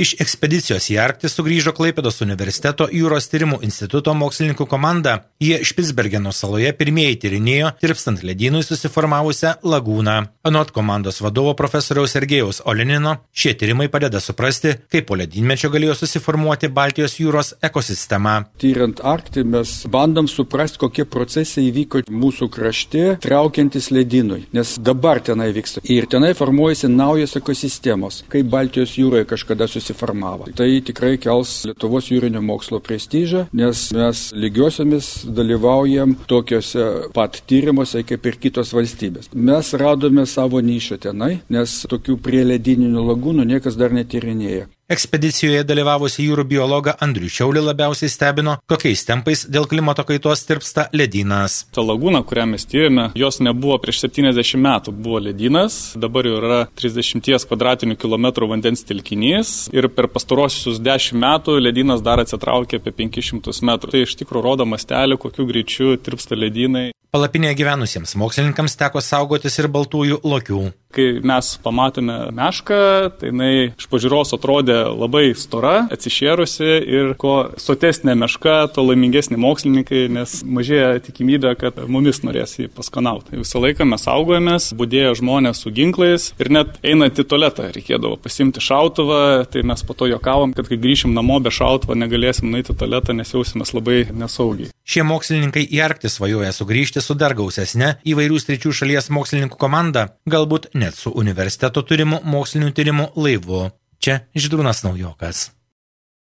Iš ekspedicijos į Arktį sugrįžo Klaipėdos universiteto jūros tyrimų instituto mokslininkų komanda. Jie Špicbergeno saloje pirmieji tyrinėjo tirpstant ledynui susiformavusią lagūną. Anot komandos vadovo profesoriaus Sergejaus Olenino, šie tyrimai padeda suprasti, kaip po ledynmečio galėjo susiformuoti Baltijos jūros ekosistema. Tyrant Arktį mes bandom suprasti, kokie procesai įvyko mūsų krašte, traukiantis ledynui, nes dabar tenai vyksta. Ir tenai formuojasi naujos ekosistemos, kaip Baltijos jūroje kažkada susiformavo. Tai tikrai kels Lietuvos jūrinio mokslo prestižą, nes mes lygiosiomis dalyvaujam tokiuose pat tyrimuose kaip ir kitos valstybės. Mes radome savo nišą tenai, nes tokių prieledyninių lagūnų niekas dar netyrinėja. Ekspedicijoje dalyvavusi jūrų biologą Andrių Šiaulį labiausiai stebino, kokiais tempais dėl klimato kaitos tirpsta ledynas. Ta lagūna, kurią mes tyrėme, jos nebuvo prieš 70 metų, buvo ledynas, dabar jau yra 30 kvadratinių kilometrų vandens telkinys ir per pastarosius 10 metų ledynas dar atsitraukė apie 500 metrų. Tai iš tikrųjų rodo mastelį, kokiu greičiu tirpsta ledynai. Palapinėje gyvenusiems mokslininkams teko saugotis ir baltųjų lokių. Kai mes pamatėme mešką, tai jinai iš pažiūros atrodė labai stora, atsišėrusi ir kuo sotesnė meška, to laimingesni mokslininkai, nes mažėja tikimybė, kad mumis norės jį paskanauti. Visą laiką mes saugojamės, budėjo žmonės su ginklais ir net einant į tualetą reikėdavo pasimti šautuvą, tai mes po to juokavom, kad kai grįšim namo be šautuvo negalėsim nueiti į tualetą, nes jausimės labai nesaugiai. Šie mokslininkai į Arktį svajoja sugrįžti su dar gausesne įvairių sričių šalies mokslininkų komanda, galbūt net su universiteto turimu mokslinių tyrimų laivu. Čia Žydrūnas Naujokas.